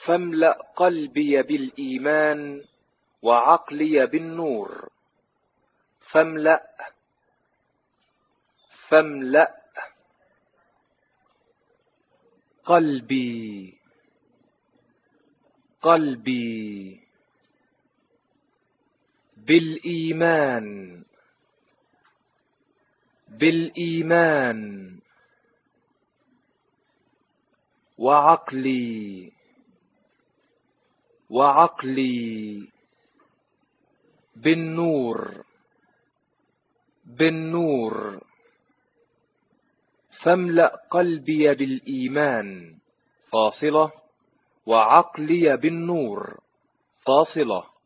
فاملأ قلبي بالإيمان وعقلي بالنور. فاملأ قلبي بالإيمان وعقلي بالنور. فاملأ قلبي بالإيمان فاصلة وعقلي بالنور فاصلة.